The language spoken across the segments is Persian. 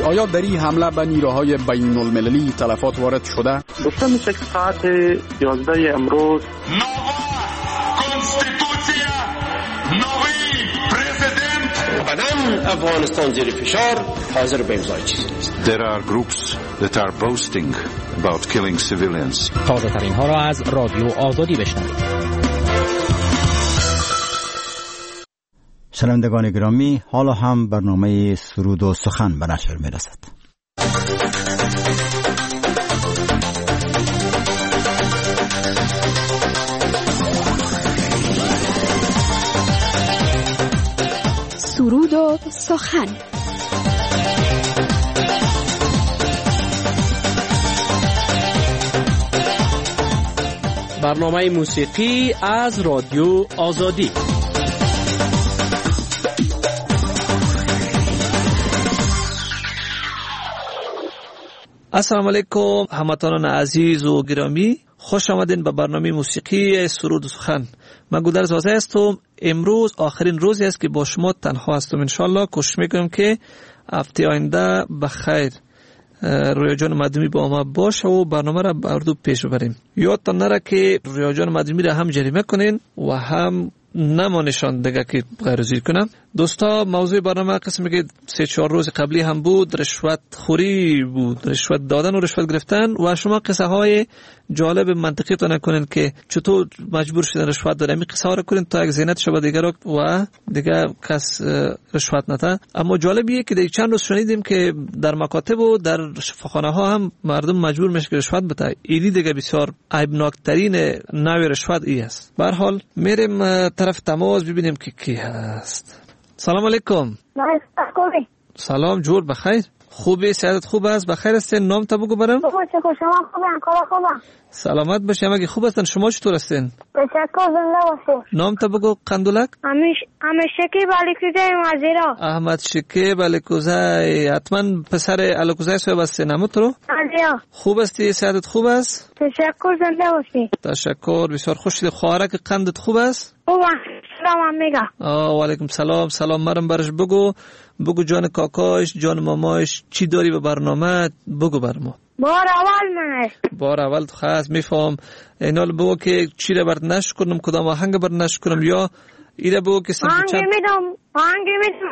آیا در این حمله به نیروهای بین المللی تلفات وارد شده؟ گفته میشه که ساعت 11 امروز افغانستان زیر فشار حاضر به امضای چیزی نیست. There are groups that are boasting about killing civilians. تازه ترین ها را از رادیو آزادی بشنوید. شنوندگان گرامی، حالا هم برنامه سرود و سخن به نشر می رسد. سرود و سخن. برنامه موسیقی از رادیو آزادی. السلام علیکم هموطنان عزیز و گرامی، خوش آمدین به برنامه موسیقی سرود و سخن. من گودرز وازه هستم. امروز آخرین روزی است که با شما تنها هستم. انشالله کوشش میکنم که هفته آینده بخیر رویا جان مدومی با ما باشه و برنامه را به اردو پیش ببریم. یادتان نره که رویا جان مدومی را هم جریمه کنین و هم نمانشان دیگه که غیرزیر کنم. دوستا، موضوع برنامه قسمی که 3-4 روز قبلی هم بود، رشوت خوری بود، رشوت دادن و رشوت گرفتن و شما قصه های جالب منطقی تا نکنین که چطور مجبور شدن رشوت دادن. این قصه ها را کنین تا یک زینت شبه دیگر و دیگه کس رشوت نده. اما جالبیه که دیگه چند روز شنیدیم که در مکاتب و در شفاخانه ها هم مردم مجبور میشه که رشوت بده. ایدی دیگه بسیار عیبناکترین نوع رشوت ای است. به هر حال میریم طرف تماس ببینیم که کی هست. سلام علیکم. سلام، جور بخیر؟ خوبی؟ سعادت خوب است؟ بخیر هستین؟ نام تا بگو برام. شما خوبم. سلامت باشی. مگه خوب هستن؟ شما چطور هستین؟ تشکر، زنده باشید. نام تا بگو قندولک. احمد شکیب علیکوزی مازیرا. احمد شکیب علیکوزی. حتما پسر علیکوزی صاحب هستین. نمت رو؟ آره. خوب هستی؟ سعادت خوب است؟ تشکر، زنده باشی. تشکر، بسیار خوش. خواهرک قندت خوب است؟ خوبم. سلام میگم. و علیکم سلام. سلام مرم برش بگو جان کاکاش، جان ماماش چی داری به برنامه؟ بگو بر ما. بار اول تو خاص میفهم. اینال بگو که چی را برد نش کنم، کدام آهنگ برد نش کنم، یا ایره بگو که آهنگ میدم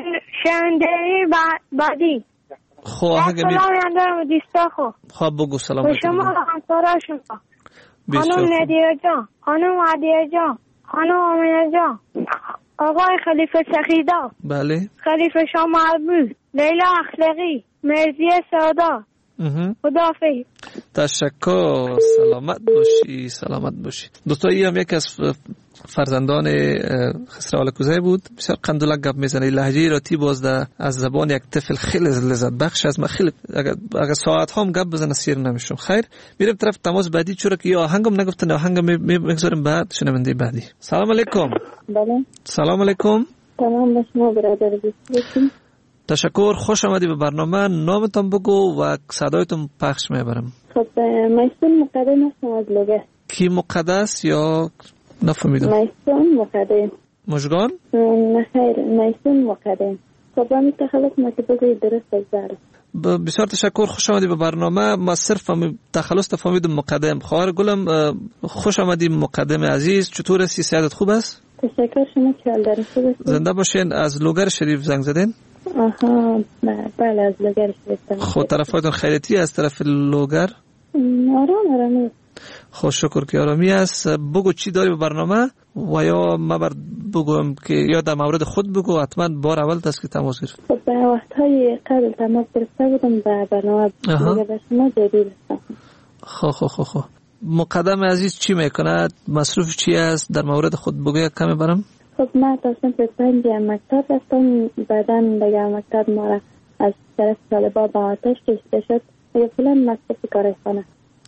شنده بعدی. آهنگ میدم. سلام یاندارم دیستا خواب بگو. سلام به شما همسارا شما، خانم ندیه جان، خانم عدیه جان، خانم آمینه جان، آقای خلیفه سخیدا، بله، خلیفه شاه محبوب، لیلا اخلاقی، مرزی سادا. خداحافظ. تشکر. سلامت باشی. دوستایی هم یک از فرزندان خسرو علیکوزی بود. بسیار قندولک گپ میزنه. لهجه ایراتی بازده از زبان یک طفل خیلی لذت بخش است. من خیلی اگر ساعت هم گپ بزنه سیر نمیشم. خیر، میرم طرف تماس بعدی، چرا که آهنگم نگفتن، آهنگم میگذاریم بعد شنونده بعدی. سلام علیکم. بله. سلام علیکم. تمام به شما برادر بسیار. تشکر، خوش آمدی به برنامه. نامتون بگو و صدایتون پخش میبرم. خب میسون مقدم هستم از لوگر. کی مقدس یا نفهمیدم؟ میسون مقدم. مشگان؟ نه خیر، میسون مقدم. خب من تخلص ما که بگوی درست از داره. بسیار تشکر، خوش آمدی به برنامه. ما صرف تخلص تفهمیدم مقدم. خواهر گلم خوش آمدی مقدم عزیز. چطور هستی؟ سعادت خوب است؟ تشکر، شما چه حال دارید؟ زنده باشین. از لوگر شریف زنگ زدین؟ آها، بله از لوگر شریف. خود طرفاتون خیلیتی از طرف لوگر؟ آرامی. خوش شکر که آرامی است. بگو چی داری به برنامه و یا ما بگویم که یا در مورد خود بگو. حتما بار اول دست که تماس گرفت. خب به وقتهای قبل تماس گرفته بودم به برنامه به شما جدید هستم. خب مقدم عزیز چی میکنه؟ مصروف چی است؟ در مورد خود بگو یک کمی برام. خب من تا صنف 5 مکتب هستم. بعدا دیگه مکتب ما را از طرف طالبا به آتش کشیده شد و فعلا مکتب کارخانه.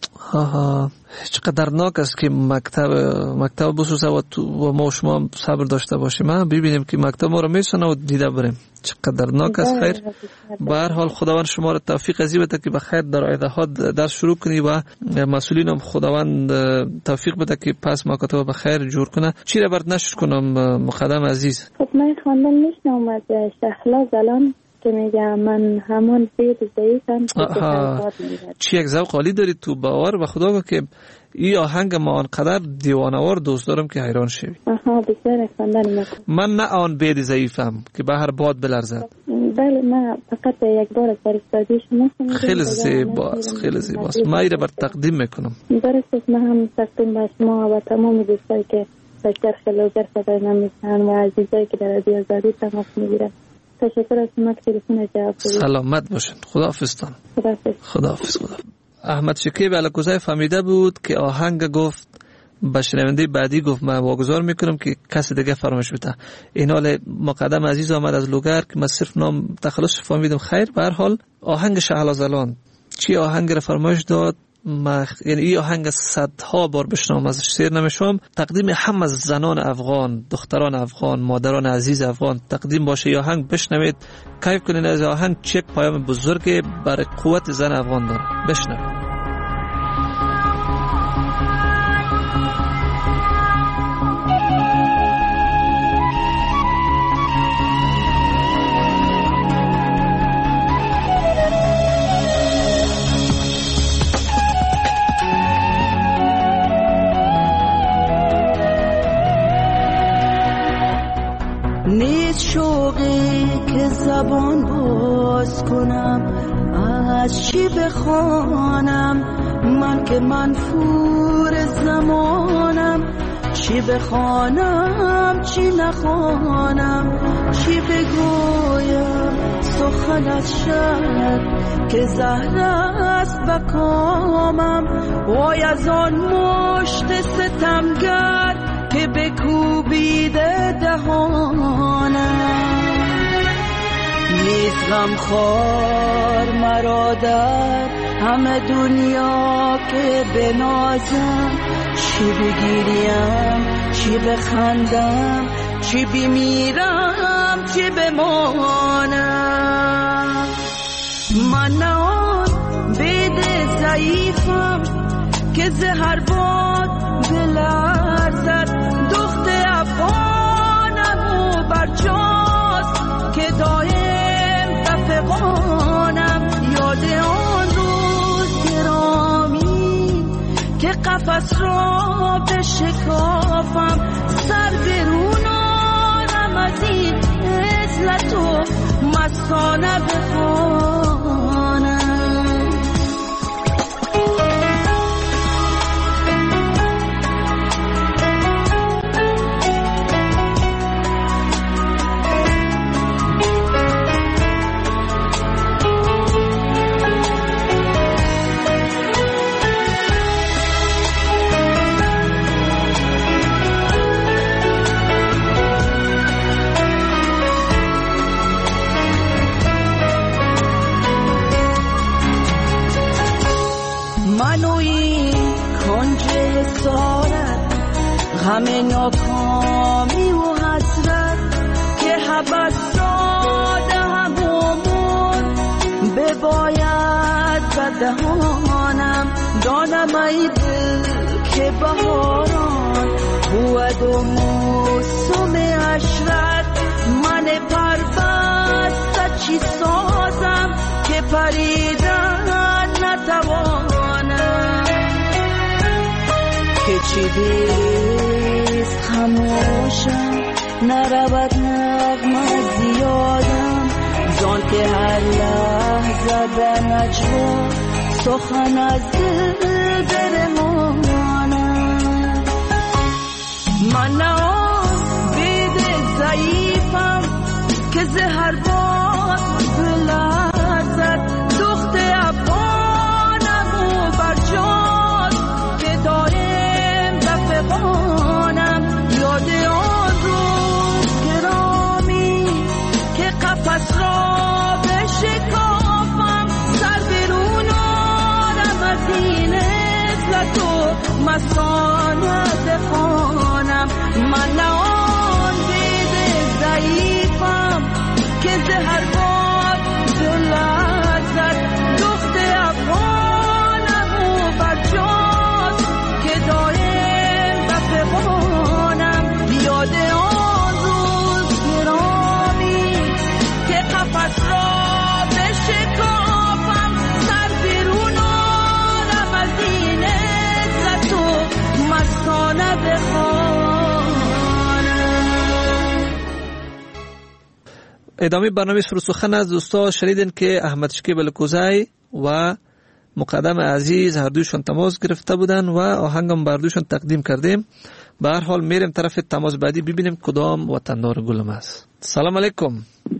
هیچ قدرناک است که مکتب بسوزه و ما شما صبر داشته باشیم. ببینیم که مکتب ما رو میسونه و دیده بریم. چقدر ناک است. خیر، به هر حال خداوند شما را توفیق عزیز بده که بخیر در آینده ها درس شروع کنی و مسئولین هم خداوند توفیق بده که پس مکاتب بخیر جور کنه. چی را برد نشر کنم مقدم عزیز؟ خب من خواندن میشنم از شهلا زلان که میگم من همون بید ضعیفم چی یک ذوق عالی داری تو، باور به خدا که این آهنگ ما آنقدر دیوانوار دوست دارم که حیران شوی. بسیار خواندن میکنم. من نه آن بید ضعیفم که به هر باد بلرزد. بله من فقط یک بار فرستادی شما خیلی زیباست، خیلی زیباست. من ایره بر تقدیم میکنم. درست من هم تقدیم به شما و تمام دوستایی که در چرخ لوگر صدای من میشن و عزیزایی که در رادیو آزادی تماس میگیرن. تشکر از شما که تلفن جواب دادید. سلامت باشین. خداحافظتان. خداحافظ. احمد شکیب الکوزای فهمیده بود که آهنگ گفت به شنونده بعدی گفت من واگذار میکنم که کسی دیگه فراموش بده. این حال مقدم عزیز آمد از لوگر که من صرف نام تخلص فهمیدم. خیر به هر حال آهنگ شهلا زلان چی آهنگ را فرمایش داد. یعنی این آهنگ صدها بار بشنوم ازش سیر نمیشم. تقدیم هم از زنان افغان، دختران افغان، مادران عزیز افغان تقدیم باشه. این آهنگ بشنوید، کیف کنید از آهنگ. چک پیام بزرگ برای قوت زن افغان داره. بشنوید. نیست شوقی که زبان باز کنم، از چی بخوانم من که منفور زمانم. چی بخوانم چی نخوانم، چی بگویم سخن از شب که زهر است بکامم. وای از آن مشت ستمگر که بکوبیده دهانم. نیست غمخوار مرا در همه دنیا که بنازم. چی بگیریم چی بخندم، چی بمیرم چی بمانم. من نه آن بید ضعیفم که زهر باد بلرزد. دخت افغانم و برجاست که دایم بفغانم. یاد آن روز گرامی که قفس را بشکافم. سر برونانم از این عزلت و مستانه بخوانم. همه ناکامی و حسرت که حبس داده همون بباید به دهانم. دانم ای دل که بهاران بود و موسم عشرت. من پربسته چی سازم که پریدن نتوانم. که چی دیست خموشم نرود نغمه زیادم. زان که هر لحظه به نجوا سخن از دل درمانم. من نه آن بید ضعیفم که زهر باد بلرزد. دخت افغانم و برجاست که دایم بفغانم. یاد آن روز گرامی که قفس را بشکافم. سر برونانم از این عزلت و مستانه بخوانم. من نه آن بید ضعیفم که زهر باد بلرزد. دخت افغانم و برجاست که دایم بفغانم. یاد آن روز گرامی که قفس را ادامه برنامه سرود سخن از دوستا شنیدین که احمد شکیب الکوزی و مقدم عزیز هر دویشون تماس گرفته بودن و آهنگم بر دویشون تقدیم کردیم. به هر حال میریم طرف تماس بعدی ببینیم کدام وطندار گلم است. سلام علیکم.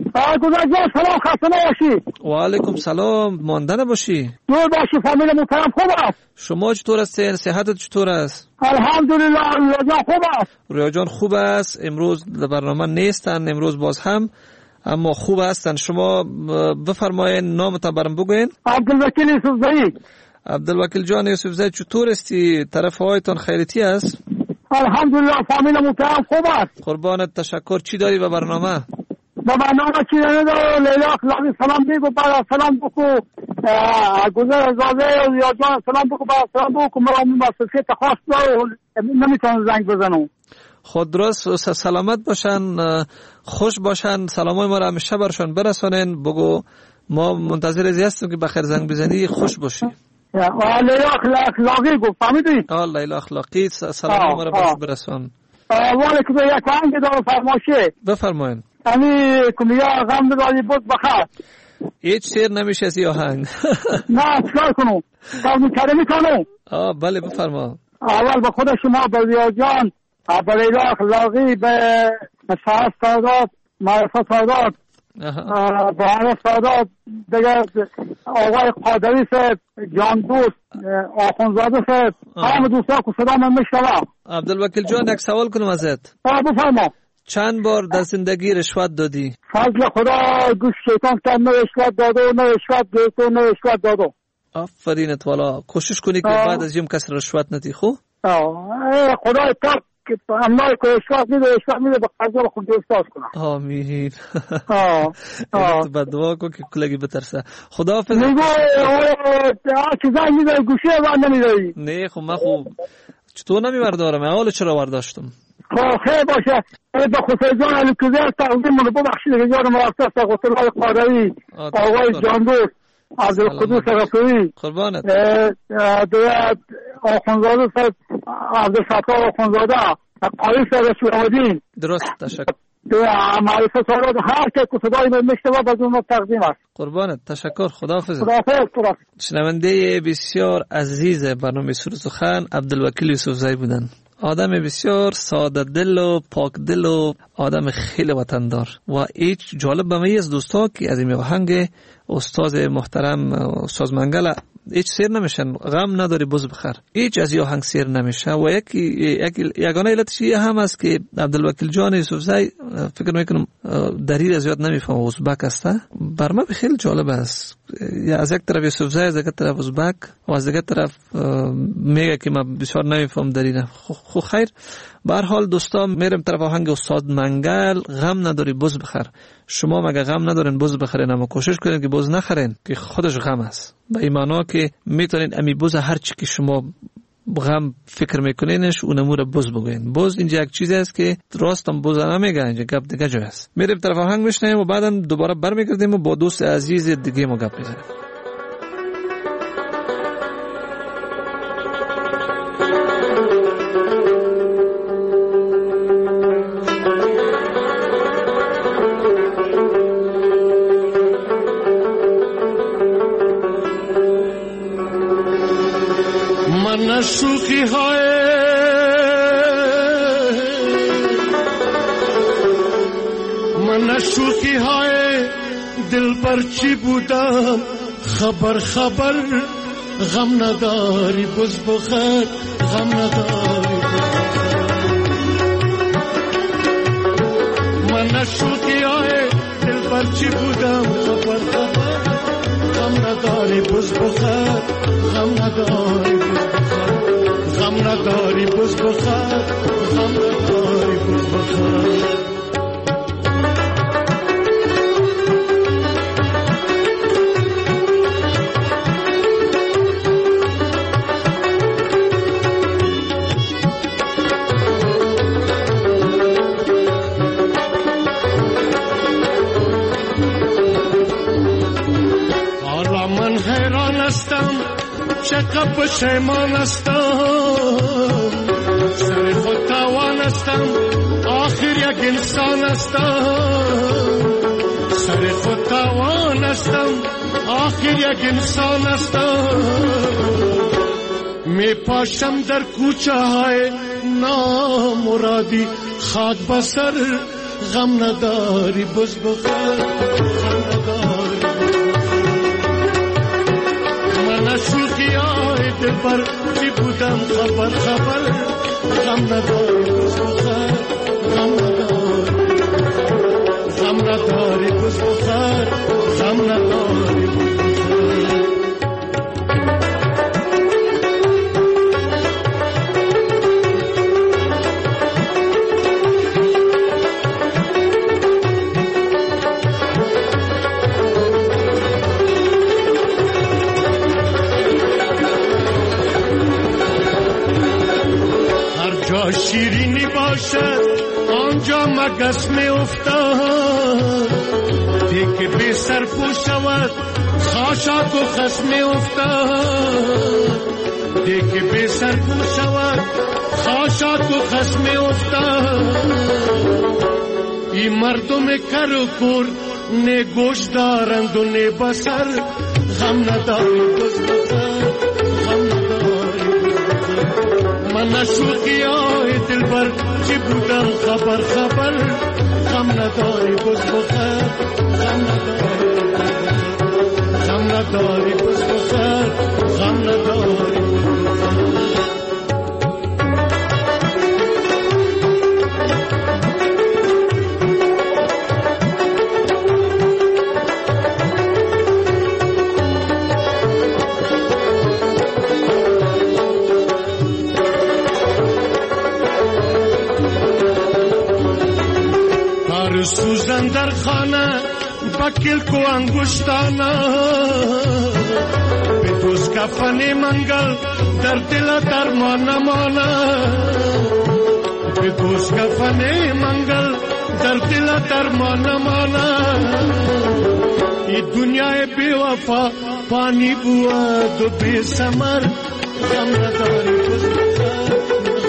سلام، خسته نباشی. و علیکم سلام، مانده نباشی. دور باشی، فامیل محترم خوب است؟ شما چطور هستین؟ صحتت چطور است؟ الحمدلله، رویا جان خوب است. رویا جان خوب است. امروز در برنامه نیستن، امروز باز هم، اما خوب هستن. شما بفرمایین نامتان برام بگوین. عبدالوکیل یوسفزئی. عبدالوکیل جان یوسفزئی، چطور استی؟ طرف هایتان خیریتی است؟ الحمدلله، فامیل محترم خوب است. قربانت، تشکر. چی داری به برنامه؟ به برنامه چی داری؟ لیلا اخلاقی سلام بگو، بعد سلام بگو. گذر ازازه رویا جان سلام بگو، بعد سلام بگو. مرا مؤسسه تخواست داره، نمیتونم زنگ بزنم. خود درست، سلامت باشن، خوش باشن. سلامای ما را همیشه برشان برسانین. بگو ما منتظر هستیم که بخیر زنگ بزنی، خوش باشی. لیلا اخلاقی گفت، فهمیدی؟ لیلا اخلاقی، سلام ما را برسان. والا که به یک آهنگ داره فرماشه. بفرمایین. یعنی کمیا غم داری بود بخیر. هیچ شعر نمیشه از این آهنگ. نه، چکار کنم؟ کار کردمی کنم؟ بله بفرما. اول به خود شما، به ریا جان، به لیلا اخلاقی، به شهر سادات، معرفت سادات، بهانه سادات، دیگر آقای قادری صاحب، جان دوست، آخونزاده صاحب، همه دوستا که صدا من میشنوم. عبدالوکیل جان، یک سوال کنم ازت. بفرما. چند بار در زندگی رشوت دادی؟ فضل خدا، گوش شیطان کرد، نه رشوت دادو، نه رشوت گرفتو، نه رشوت دادو. آفرینت والا. کوشش کنی که بعد از یم کس رشوت ندی. خوب؟ خدای پاک که امنای که رشوت میده به قضا خود درستاز کنم. آمین. تو دعا کن که کلگی بترسه. خداحافظ. میگو چیزایی میده گوشی و نمیدهی. نه خب من خوب چطور نمیبردارم؟ حالا چرا برداشتم؟ خیر باشه. به خصوص جان الکوزی تقدیم منو ببخشید که یارم مؤسس قطلای قادری، آقای جاندوست، عبدالقدوس رفیعی، قربانت، آخونزاده صاحب، عبدالستار آخونزاده، قاری صاحب شهادین. درست، تشکر. معرفت سالات هر که صدای من میشنوه به اون تقدیم است. قربانت، تشکر. خداحافظ. خداحافظ. شنونده بسیار عزیز برنامه سرود سخن عبدالوکیل یوسفزئی بودن. آدم بسیار ساده دل و پاک دل و آدم خیلی وطندار. و هیچ جالب به من از دوستا که از این آهنگ استاد محترم استاد منگل هیچ سیر نمیشن، غم نداری بز بخر، هیچ از این آهنگ سیر نمیشه. و یگانه علتش هم است که عبدالوکیل جان یوسفزئی فکر میکنم دلیل از یاد نمیفهم ازبک است. بر من خیلی جالب است. از یک طرف یوسفزئی، از یک طرف ازبک و از یک طرف میگه که من بسیار نمیفهم دلیل. خو خیر، به هر حال دوستا میرم طرف آهنگ استاد منگل، غم نداری بز بخر. شما مگه غم ندارین بز بخرین؟ اما کوشش کنین که بز نخرین که خودش غم است. به این معنا که میتونین امی بز هر چی که شما غم فکر میکنینش اونمو رو بز بگوین. بز اینجا یک چیزی است که راستم بز نمیگه، اینجا گپ دیگه جای است. میریم طرف آهنگ میشنیم و بعدم دوباره برمیگردیم و با دوست عزیز دیگه ما گپ میزنیم. شوخی های من شوخی های دل پر چی بودم خبر غم نداری بز بخر غم نداری من شوخی های دل پر چی بودم خبر غم نداری بز بخر غم نداری غم نداری بز بخر غم نداری بز بخر حالا من حیران هستم چقدر پشیمان هستم سر خود توان هستم آخر یک انسان هستم روان هستم، آخر یک انسان هستم. می پاشم در کوچه های نامرادی، خاک بسر غم نداری بز بخیر، غم نداری. من شوخی های دل بر چی بودم خبر خبر، غم نداری بز بخیر، غم نداری، غم نداری بز بخیر، غم نداری بز بخیر. شیرینی باشد آنجا مگس می افتاد، دیگه بی سر پو شود خاشاک و خس می افتاد، دیگه بی سر پو شود خاشاک و خس می افتاد. این مردم کر و کور نه گوش دارند و نه بسر، غم نداری بز بخیر، غم نداری بز بخیر. من شوخی های دل بر چی بودم خبر خبر، غم نداری بز بخیر، غم نداری، غم نداری بز بخیر، غم نداری. سوزن در خانه بکل کو انگشتانه، به دوست کفن منگل در دل درمان نمانه، به دوست کفن منگل در دل درمان نمانه. ای دنیای بی وفا پانی بود و بی ثمر، غم نداری بز بخیر،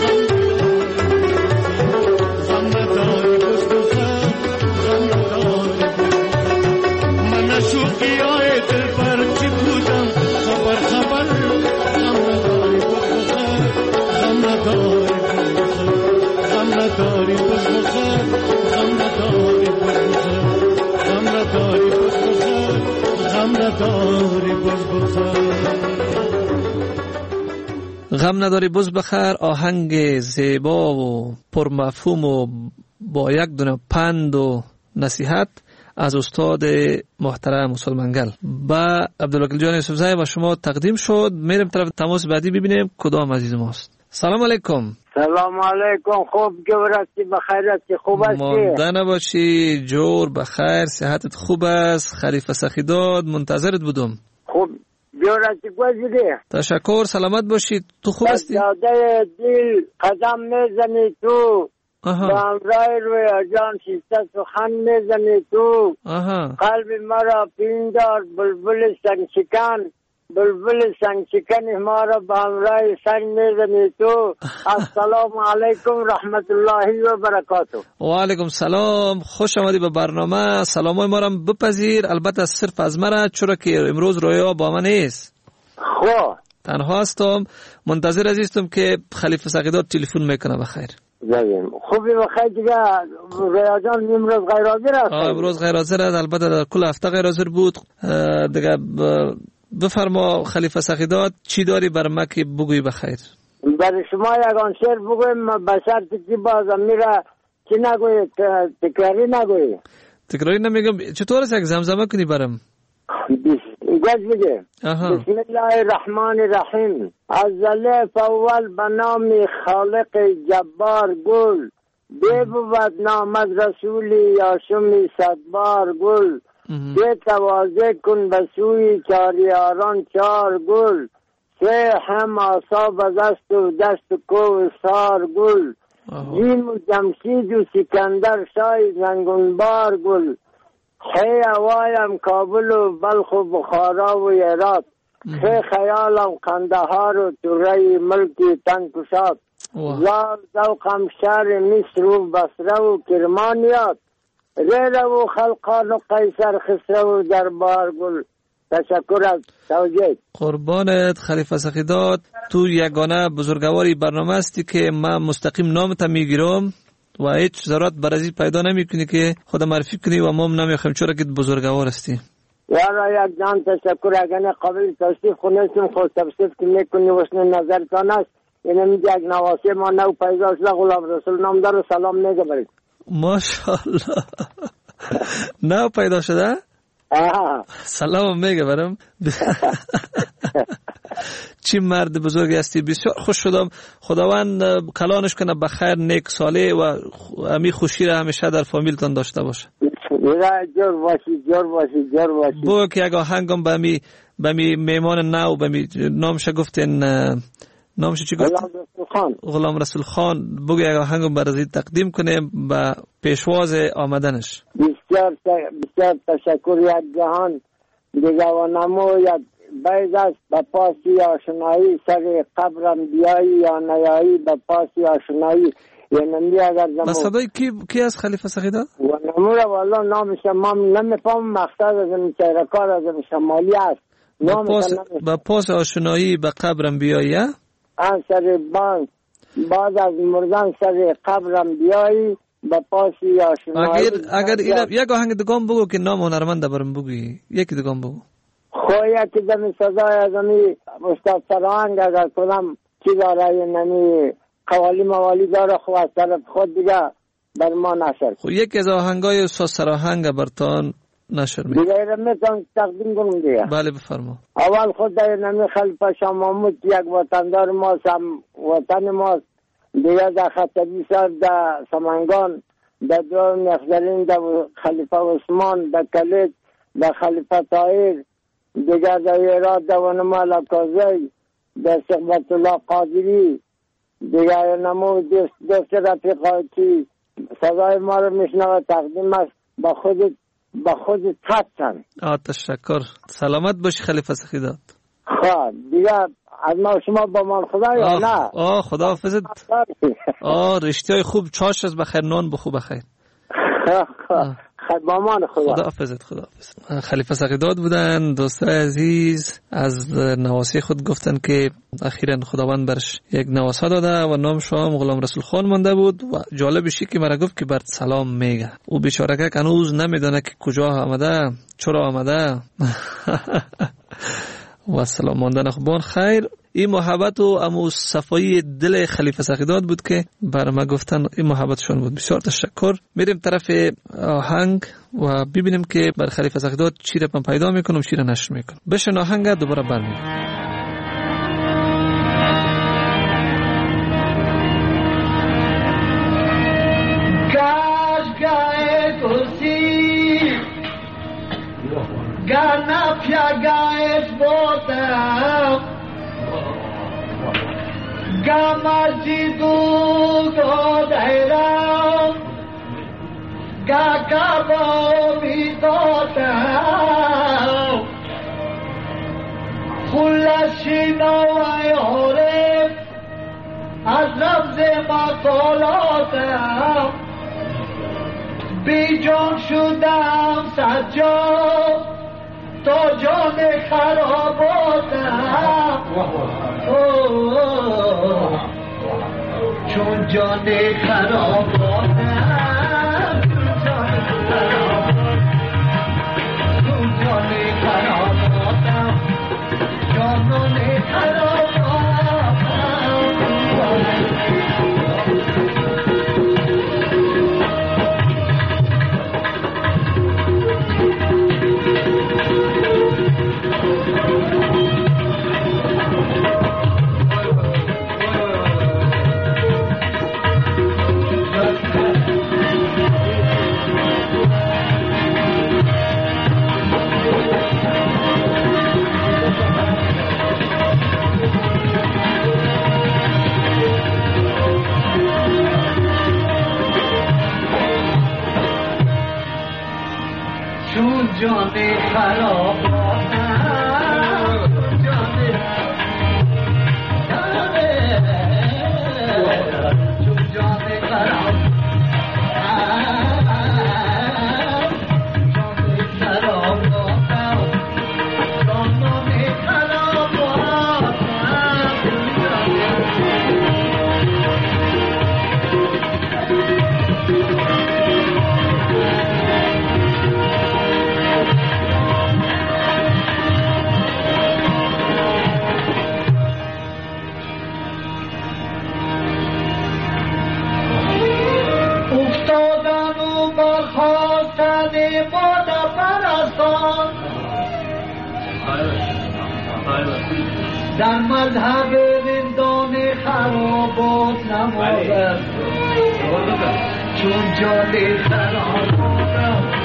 غم نداری بز بخیر، غم نداری. من شوخی های دل پر چی بودم خبر خبر، غم نداری بز بخیر، غم نداری بز بخیر، غم نداری بز بخیر، غم نداری بز بخیر، غم نداری بز بخیر، غم نداری بز بخیر. غم نداری بز بخیر آهنگ زیبا و پرمفهوم و با یک دونه پند و نصیحت از استاد محترم مسلمانگل با عبدالوکیل جان یوسفزئی و شما تقدیم شد. میریم طرف تماس بعدی ببینیم کدام عزیز ماست. سلام علیکم. سلام علیکم. خوب گورستی بخیرتی، خوب هستی؟ مانده نباشی، جور بخیر، صحتت خوب است؟ خلیفه سخیداد منتظرت بودم. خوب گورستی گوزیدی؟ تشکر، سلامت باشی. تو خوب هستی؟ داده دل قدم میزنی تو، با همراه روی جان شیسته سخن میزنی تو، قلب مرا پیندار بلبل سنگشکن، بلبل سنگشکن ما را با همراه سنگ میزنی تو. السلام علیکم رحمت الله و برکاته. و علیکم سلام، خوش آمدی به برنامه. سلامای ما را بپذیر، البته صرف از مرا، چرا که امروز رویا با من نیست. خواه تنها هستم، منتظر عزیزم که خلیفه سقیداد تلفن میکنه. بخیر خوبی بخیر دیگه. رویا جان امروز غیر حاضر است؟ امروز غیر حاضر است، البته در کل هفته غیر حاضر بود دیگه. بفرما خلیفه سخیداد چی داری بر ما که بگوی بخیر؟ برای شما یکان شعر بگویم به شرطی که بازم میره چی نگوی، تکراری نگوی. تکراری نمیگم. چطور است یک زمزمه کنی برم؟ گوش بگه. بسم الله الرحمن الرحیم. از الف اول به نام خالق جبار گل، بی بود نامد رسولی یا شمی صدبار گل، به تواضع کن به سوی چاریاران چار گل، سه هم آساب از دست و کو سار گل، جیم و جمشید و سکندر شای زنگونبار گل، خی هوایم کابل و بلخ و بخارا و عراق، خی خیالم قندهار و توره ملکی تنکشاد، زال ذوقم شهر مصر و بصره و کرمانیات، ریره و خلقان و قیصر خسرو و دربار گل. تشکر از توجیه. قربانت خلیفه سخیدات. تو یگانه بزرگواری برنامه هستی که من مستقیم نامت میگیرم و هیچ ضرورت برازی پیدا نمیکنی که خود معرفی کنی و ما هم نمیخوایم چرا که بزرگوار هستی. یارا یک جان تشکر. اگر قابل توصیف خونستیم خود توصیف که میکنی وشن نظرتان است. اینه میگه یک نواسی ما نو پیدا شده غلام رسول نامدار و سلام میگه برید. ماشاءالله. نو پیدا شده؟ سلام میگه برم. چی مرد بزرگی هستی. بسیار خوش شدم. خداوند کلانش کنه بخیر نیک صالح و امی خوشی را همیشه در فامیلتان داشته باشه. جور باشی. بگو که اگه هنگام به می میمان نو به می نامش گفتین نامش چی گفت؟ غلام رسول خان. بگو اگه هنگام برای تقدیم کنیم به پیشواز آمدنش. بسیار تشکر. یک جهان دیگه و نمو یک بیز است به پاسی آشنایی سر قبرم بیایی یا نیایی به پاسی آشنایی. یعنی اگر زمان صدای کی از خلیفه سخیدات؟ و نموره والله نامش ما نمیفهم. مقصد از این چهرکار از این شمالی است. به پاس آشنایی به قبرم بیایی. سر بعد از مردن سر قبرم بیایی به پاسی آشنایی. اگر یک آهنگ دگام بگو که نام هنرمند برم بگویی. یکی دگام بگو. یکی دمی صدای از امی استاد سرانگ اگر کنم چی داره یعنی قوالی موالی داره خو از طرف خود دیگه بر ما نشر. یکی از آهنگای استاد سرانگ برتان نشر میکنم دیگه ایره میتونم تقدیم کنم دیگه. بله بفرما. اول خود در نمی خلیفه شاه محمود یک وطندار ماست، هم وطن ماست. دیگه در خطبی سر در سمنگان، در دور نخزرین در خلیفه عثمان، در کلید در خلیفه طاهر، دیگر در ایراد در ونمال اکازی، در سقبت الله قادری، دیگر نمو دست رفیقاتی سزای ما رو میشنوه تقدیم است با خود تطن. تشکر. سلامت باشی خلیفه سخیدات. خواه دیگه از ما شما با من خدا یا نه؟ خدا حافظت. رشته های خوب چاش از بخیر نان بخو بخیر. خدامان خدا حافظت. خلیفه سخیدات بودن. دوستای عزیز از نواسی خود گفتن که اخیراً خداوند برش یک نواسا داده و نامش هم غلام رسول خان مانده بود و جالبشی که مرا گفت که برات سلام میگه. او بیچاره که هنوز نمیدونه که کجا آمده چرا آمده. و سلام ماندن خوبان خیر. این محبت و امو صفایی دل خلیفه سخیدات بود که بر ما گفتن این محبتشون بود. بسیار تشکر. میریم طرف آهنگ و ببینیم که بر خلیفه سخیدات چی را پیدا میکنم چی را نشر میکنم. بشن آهنگ دوباره برمیگردیم. गाना प्यागा इस बोता गामा जीदू दो दायरा गाका बोवी दोता खुलाशी नवाई होरे अजब से मातोलोता बीजों शुदाम साजो तो जाने खराब होता चुन जाने खराब होता चुन जाने खराब होता जाने खराब در مذهب رندان خرابات نمازد چون جاده خرابات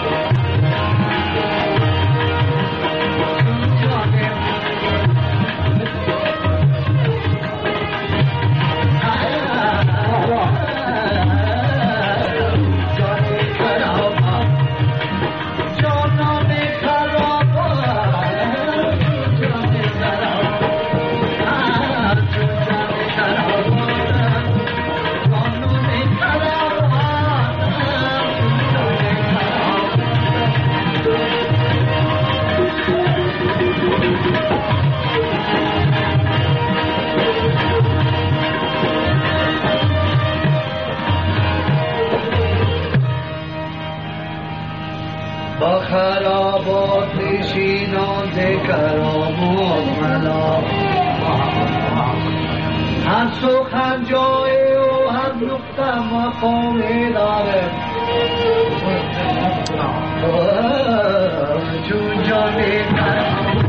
با خرابات نشینان کرامات ملا هر سخن جای و هر نقطه مقامی داره چون جانی کرامات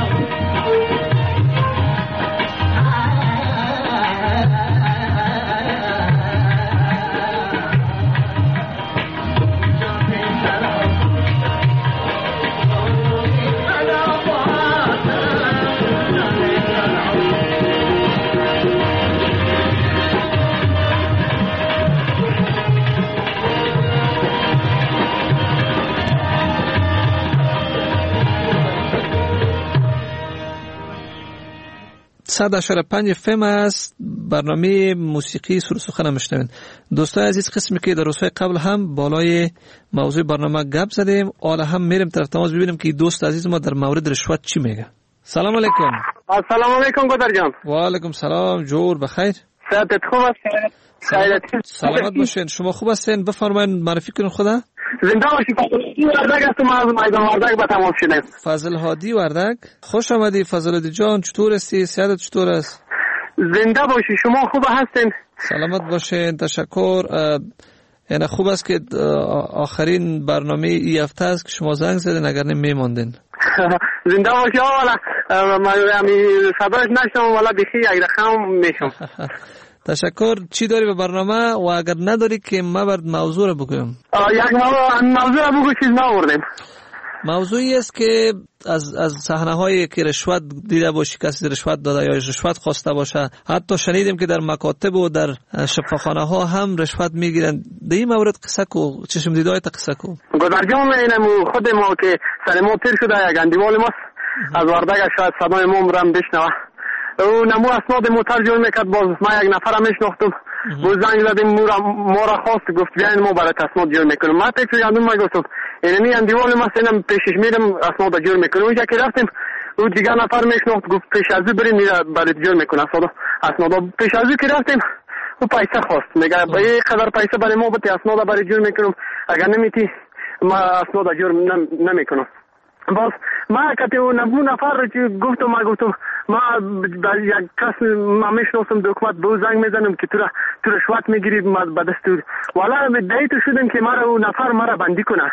.5 FM است. برنامه موسیقی سر سخن میشنوین. دوستای عزیز، قسمی که در روزهای قبل هم بالای موضوع برنامه گپ زدیم، حالا هم میریم طرف تماس ببینیم که دوست عزیز ما در مورد رشوت چی میگه. سلام علیکم. السلام علیکم گودر جان. و علیکم سلام. جور بخیر. صحتت خوب است؟ سلامت باشین. شما خوب هستین؟ بفرمایید معرفی کنین خدا. زنده باشید. وردک هستم از میدان وردک به تماس شدیم. فضل هادی وردک. خوش آمدی فضل هادی جان. چطور هستی؟ صحتت چطور است؟ زنده باشی. شما خوب هستین؟ سلامت باشین. تشکر. یعنی خوب است که آخرین برنامه ای هفته است که شما زنگ زدین، اگر نه میماندین. زنده باشی. والا من صداش نشدم، والا بخی یک رقم میشم. تشکر. چی داری به برنامه و اگر نداری که ما برد موضوع را بگویم؟ یک موضوع را بگو. چیز ناوردیم. موضوعی است که از صحنه هایی که رشوت دیده باشی، کسی رشوت داده یا رشوت خواسته باشه، حتی شنیدیم که در مکاتب و در شفاخانه ها هم رشوت میگیرن. در این مورد قصه کو، چشم دیدایت قصه کو. گذر جان، اینم خود ما که سر ما تیر شده یک اندیوال ماست از وردک، شاید صدای ما مرم بشنوه. او نمو اسناد موتر جور میکرد. باز ما یک نفرم میشناختم، باز زنگ زدیم ما را خواست، گفت بیاین ما برای اسناد جور میکنم. ما تک یادم ما گفتم اینمی اندیوال ما سینم پیشش میرم اسناد جور میکنم. اونجا که رفتیم او دیگر نفر میشناخت، گفت پیش از او بریم برای جور میکنه اسناد. پیش از او که رفتیم او پیسه خواست، میگه با این قدر پیسه برای ما بده اسناد برای جور میکنم، اگر نمیتی ما اسناد جور نمیکنم. باز ما که اون نفر که گفتم ما یک کس ما میشناسم دو حکومت به زنگ میزنم که تو رشوت میگیری به دستور. والا دایت شدیم که ما اون نفر ما را بندی کنه.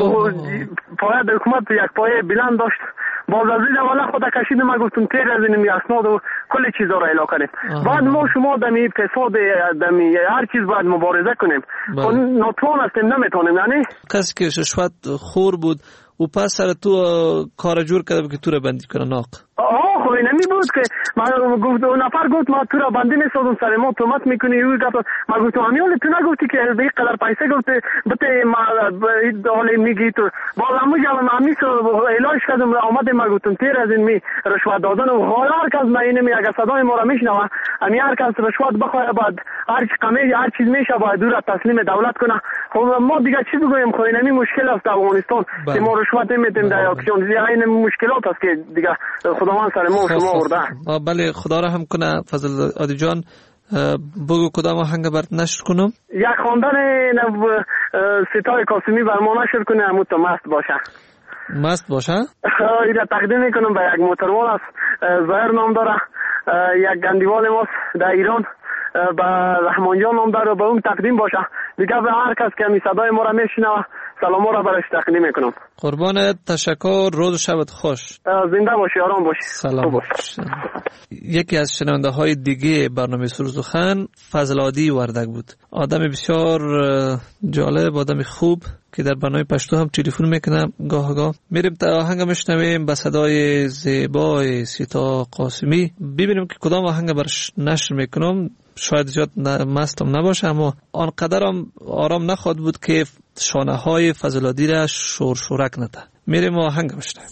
پایه در حکومت یک پایه بلند داشت. باز از این والا خدا کشیدم، ما گفتم تیر از این اسناد و کل چیزا را اعلام کنیم. بعد ما شما دمی فساد دمی هر چیز باید مبارزه کنیم. ناتوان هستیم، نمیتونیم. یعنی کسی که رشوت خور بود و پس سر تو کار جور کرده که تو را بندی کنه ناق. خب اینمی بود که من گفت اون نفر گفت ما تو را بندی میسازم، سر ما تومت میکنی. او گفت ما گفتم همیال تو نگفتی که به این قدر پیسه گفتی بته ما حالی میگی تو. باز همونجا من علاج کردم آمدیم. ما گفتم تیر از این می رشوت دادن و حالا هر کس ما اینمی اگر صدای ما را میشنوه، همی هر کس رشوت بخواه بعد هر چیز میشه باید او را تسلیم دولت کنه. خب ما دیگه چی بگویم؟ خب اینمی مشکل است در افغانستان که ما رشوت نمیدیم در اکسیون. این مشکلات است که دیگه خداوند سر ما شما آورده. بله خدا را هم کنه. فضل عادی جان بگو کدام آهنگ برات نشر کنم؟ یک خواندن ستای قاسمی بر ما نشر کنه، همون تو مست باشه. مست باشه؟ اینا تقدیم میکنم به یک موتروان است، ظاهر نام داره، یک گندیوال ماست در ایران، به رحمان جان نام داره، به اون تقدیم باشه. دیگه به هر کس که می صدای ما را میشنوه سلام را برش تقدیم میکنم. قربانت، تشکر. روز و شبت خوش. زنده باشی، آرام باشی. سلام باش. یکی از شنونده های دیگه برنامه سروز و سخن فضلادی وردک بود. آدم بسیار جالب، آدم خوب که در برنامه پشتو هم تلفن میکنه گاه. میریم تا آهنگ میشنویم با صدای زیبای سیتا قاسمی. ببینیم که کدام آهنگ برش نشر میکنم. شاید زیاد مستم نباشه، اما آنقدرم آرام نخواد بود که شانه های فضلادی را شورشورک نده. میریم آهنگ میشنویم.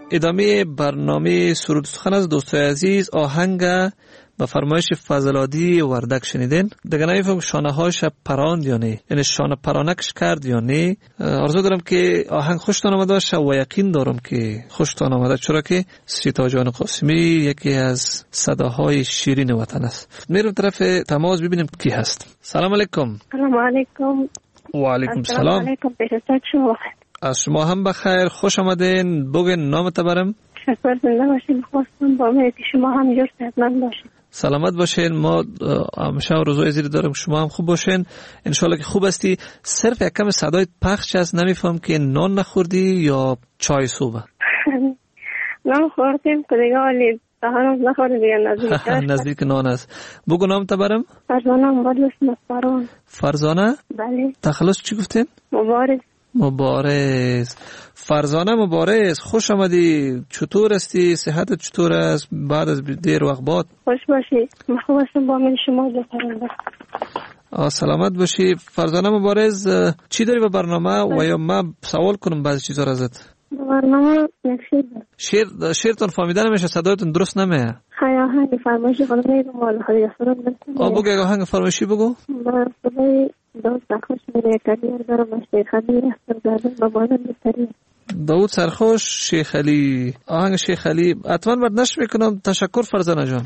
ادامه برنامه سرود سخن از دوستای عزیز آهنگ به فرمایش فضلادی وردک شنیدین. دیگه نمیفهم شانه هاش پراند یا نه، یعنی شانه پرانکش کرد یا نه. آرزو دارم که آهنگ خوشتان آمده باشه و یقین دارم که خوشتان آمده، چرا که سیتا جان قاسمی یکی از صداهای شیرین وطن است. میرم طرف تماس ببینیم کی هست. سلام علیکم. سلام علیکم. و علیکم سلام. سلام علیکم. بهتر شما. از شما هم بخیر، خوش آمدین. بگین نامت برم. شکر زنده باشین. خواستم با امید شما هم جور صحتمند باشین. سلامت باشین. ما همیشه روزای زیر دارم شما هم خوب باشین انشالله که خوب هستی. صرف یک کم صدای پخش است، نمیفهم که نان نخوردی یا چای صبح؟ نان خوردیم که دیگه ولی هنوز نخوردیم دیگه. نزدیک نان است. بگو نام تبرم. فرزانه مبارز مصبران. فرزانه؟ بله. تخلص چی گفتین؟ مبارز. مبارز. فرزانه مبارز، خوش آمدی. چطور هستی؟ صحت چطور است بعد از دیر وقت بعد؟ خوش باشی. من خوب هستم با امید شما بخیر. سلامت باشی. فرزانه مبارز، چی داری به برنامه و یا من سوال کنم بعضی چیزا را ازت؟ برنامه شیر. شیرتون فهمیده نمیشه، صدایتون درست نمیه. آهنگ فرمایشی خانم مال خیلی سرود بگو. بگو آهنگ فرمایشی بگو. من صدای داود سرخوش میره کدیر دارم از شیخ علی هستم دارم مبادم بسری. داود سرخوش، شیخ علی. آهنگ شیخ علی حتما باید نشر میکنم. تشکر فرزانه جان.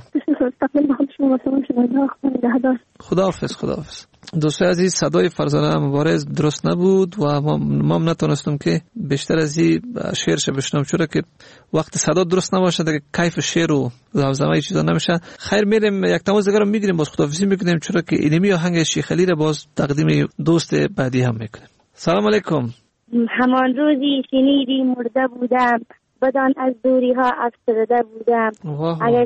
خداحافظ. دوستای عزیز، صدای فرزانه مبارز درست نبود و ما نتونستم که بیشتر از این شعرش بشنم، چرا که وقت صدا درست نباشه دیگه کیف شعر و زمزمه چیزا نمیشه. خیر، میریم یک تماس دیگه رو میگیریم، باز خداحافظی میکنیم، چرا که اینمی آهنگ شیخ علی رو باز تقدیم دوست بعدی هم میکنیم. سلام علیکم. همان روزی شنیدی مرده بودم، بدان از دوری ها افسرده بودم. اگر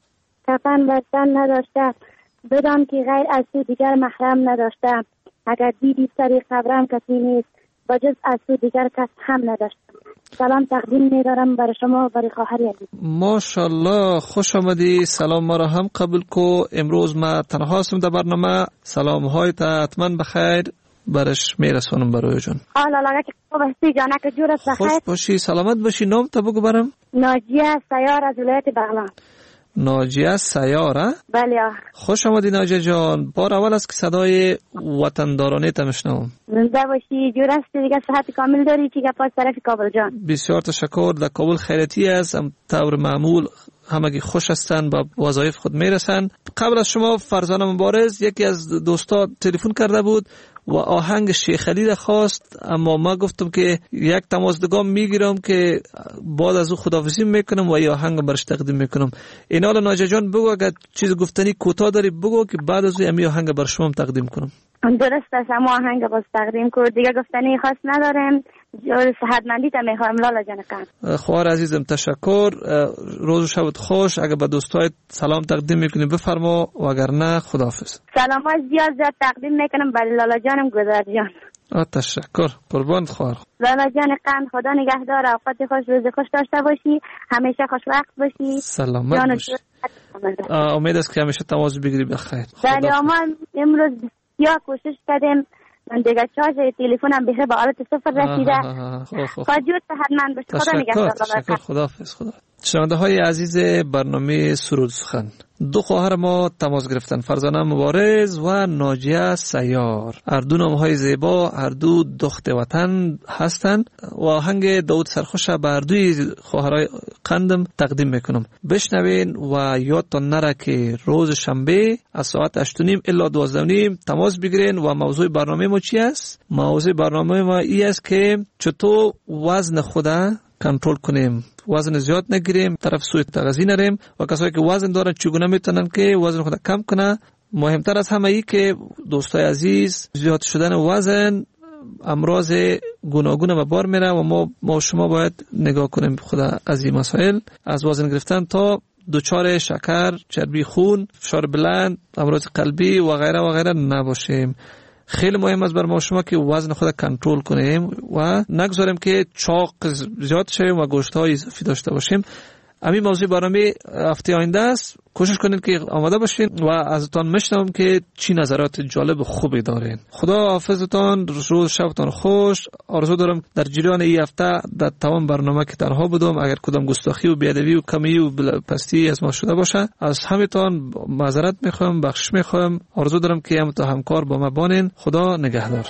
کفن بستن نداشتم، بدان که غیر از تو دیگر محرم نداشتم. اگر دیدی سری قبرم کسی نیست، با جز از تو دیگر کس هم نداشتم. سلام تقدیم می‌دارم برای شما و برای خواهر عزیز. ماشاءالله، خوش آمدی. سلام ما را هم قبول کو. امروز ما تنها هستم در برنامه. سلام های تا حتما بخیر برش میرسونم برای جون. حالا که خوب هستی جانک جور است بخیر. خوش باشی، سلامت باشی. نام تا بگو برم. ناجیه سیار از ولایت بغلان. ناجیه سیاره؟ بله. خوش آمدی ناجیه جان. بار اول است که صدای وطندارانه تا میشنوم. زنده باشی، جور است دیگه، صحت کامل داری چی گپ از طرف کابل جان؟ بسیار تشکر. در کابل خیریتی است، طور معمول همگی خوش هستند، با وظایف خود میرسند. قبل از شما فرزانه مبارز یکی از دوستا تلفن کرده بود و آهنگ شیخ علی را خواست، اما ما گفتم که یک تماسدگام میگیرم که بعد از او خداحافظی میکنم و یا آهنگ برش تقدیم میکنم. این حالا ناجیه جان بگو، اگر چیز گفتنی کوتاه داری بگو که بعد از او امی آهنگ بر شما تقدیم کنم. درست است، اما آهنگ باز تقدیم کرد دیگه، گفتنی خاص ندارم. جور صحتمندی تا میخوام لالا جان کن. خواهر عزیزم تشکر. روز و شبت خوش. اگر به دوستای سلام تقدیم میکنی بفرما و اگر نه خداحافظ. سلام ها زیاد تقدیم میکنم برای لالا جانم گذر جان. تشکر. قربان خواهر. لالا جان قند، خدا نگهدار، اوقات خوش، روز خوش داشته باشی، همیشه خوش وقت باشی، سلامت باشی. امید است که همیشه تماس بگیری بخیر. بله، ما امروز بسیار کوشش کردیم، من دیگه شارژ تلفنم بخیر به حالت صفر رسیده. خواجوت حتما باشه. خدا نگهدار. تشکر. خداحافظ. شنونده های عزیز برنامه سرود سخن، دو خواهر ما تماس گرفتن، فرزانه مبارز و ناجیه سیار. هر دو نام های زیبا، هر دو دخت وطن هستند و آهنگ داود سرخوش به هر دوی خواهرای قندم تقدیم میکنم. بشنوین و یادتان نره که روز شنبه از ساعت 8:30 الی 12:30 تماس بگیرین. و موضوع برنامه ما چی است؟ موضوع برنامه ما ای است که چطور وزن خدا کنترل کنیم، وزن زیاد نگیریم، طرف سوی تغذیه نریم و کسایی که وزن دارن چگونه میتونن که وزن خود کم کنه. مهمتر از همه ای که دوستای عزیز، زیاد شدن وزن امراض گوناگون به بار میره و ما شما باید نگاه کنیم خدا از این مسائل، از وزن گرفتن تا دچار شکر، چربی خون، فشار بلند، امراض قلبی و غیره نباشیم. خیلی مهم است بر ما شما که وزن خود کنترل کنیم و نگذاریم که چاق زیاد شویم و گوشت‌های اضافی داشته باشیم. همین موضوع برنامه هفته آینده است. کوشش کنید که آماده باشین و ازتان میشنوم که چی نظرات جالب خوبی دارین. خدا حافظتان، روز شبتان خوش. آرزو دارم در جریان این هفته در تمام برنامه که تنها بودم، اگر کدام گستاخی و بی‌ادبی و کمی و پستی از ما شده باشه، از همتان معذرت میخوام، بخشش میخوام. آرزو دارم که هم تا همکار با ما بانین. خدا نگهدار.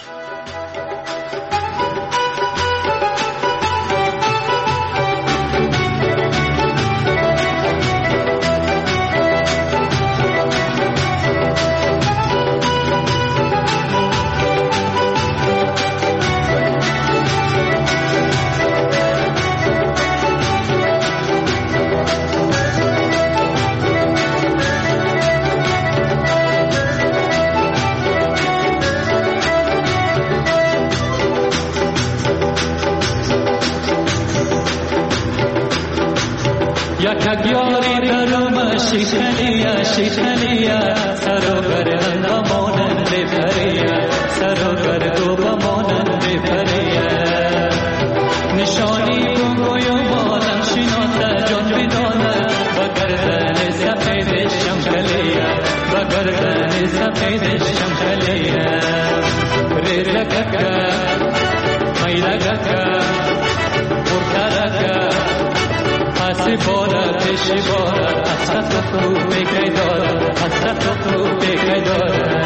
یاری درم شیطانیه شیطانیه سروگر اندامانن بفریه سروگر دوبامانن بفریه نشانی بگوی و مالم شناسه جان بدانه و گردن سفید شمکلیه و گردن سفید شمکلیه ریلککه میلککه پرترکه سیباره شیباره حسرت تو بکی داره حسرت تو بکی داره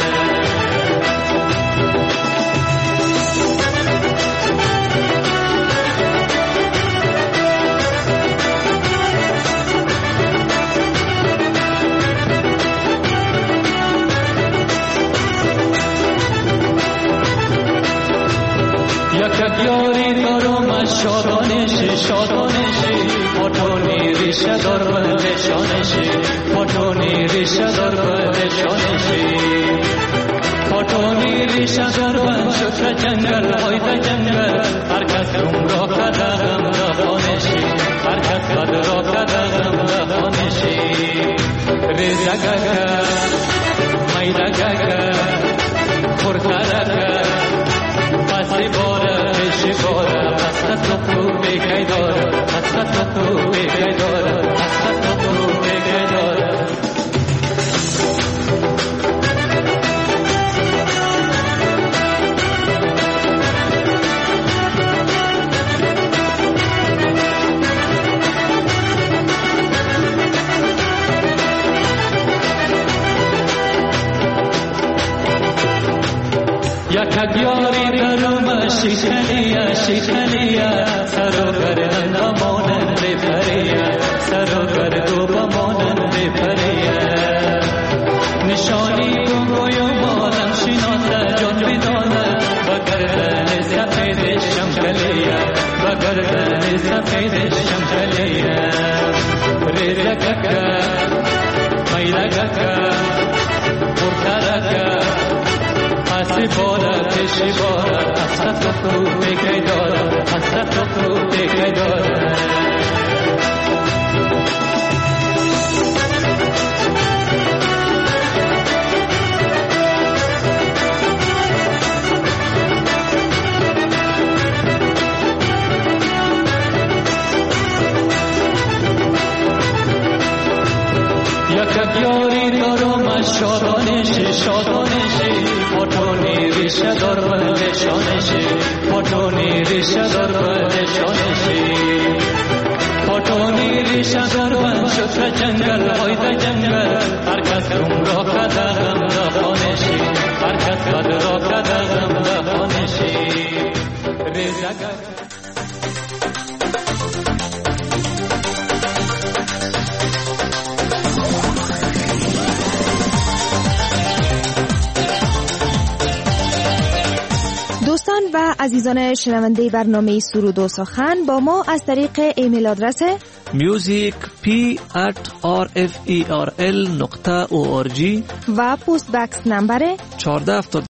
یک یاری دارم از شادانشی شادانشی پاتونی ریشه دار بلشانشی پاتونی ریشه دار بلشانشی پاتونی ریشه دار بل شکر جنگل آیده جنگل هر کس روم را کدغم رخانشی هر کس بد را کدغم رخانشی ریزگگه میدگگه پرترگه پسی باره پیشی باره حسرت تو بکی داره حسرت تو بکی داره حسرت تو بکی داره یک یاری درم شیطانیه شیطانیه سروگر اندامانن بفریه سروگر دوبامانن بفریه نشانی بگوی و مالم شناسه جان بدانه و گردن سفید شمکلیه و گردن سفید شمکلیه ریزککه میلککه پرترکه سیباره پیشی باره حسرت تو بکی داره حسرت تو بکی داره یک یاری دارم از شادانشی شادانشی پاتونی ریشه دار بلشانشی پاتونی ریشه دار بلشانشی پاتونی ریشه دار بل شکر جنگل آیده جنگل هر کس روم را کدغم رخانشی هر کس بد را کدغم رخانشی ریزگه دوستان و عزیزان شنونده برنامه سرود و سخن با ما از طریق ایمیل آدرس musicp@rferl.org و پست بکس نمبر 14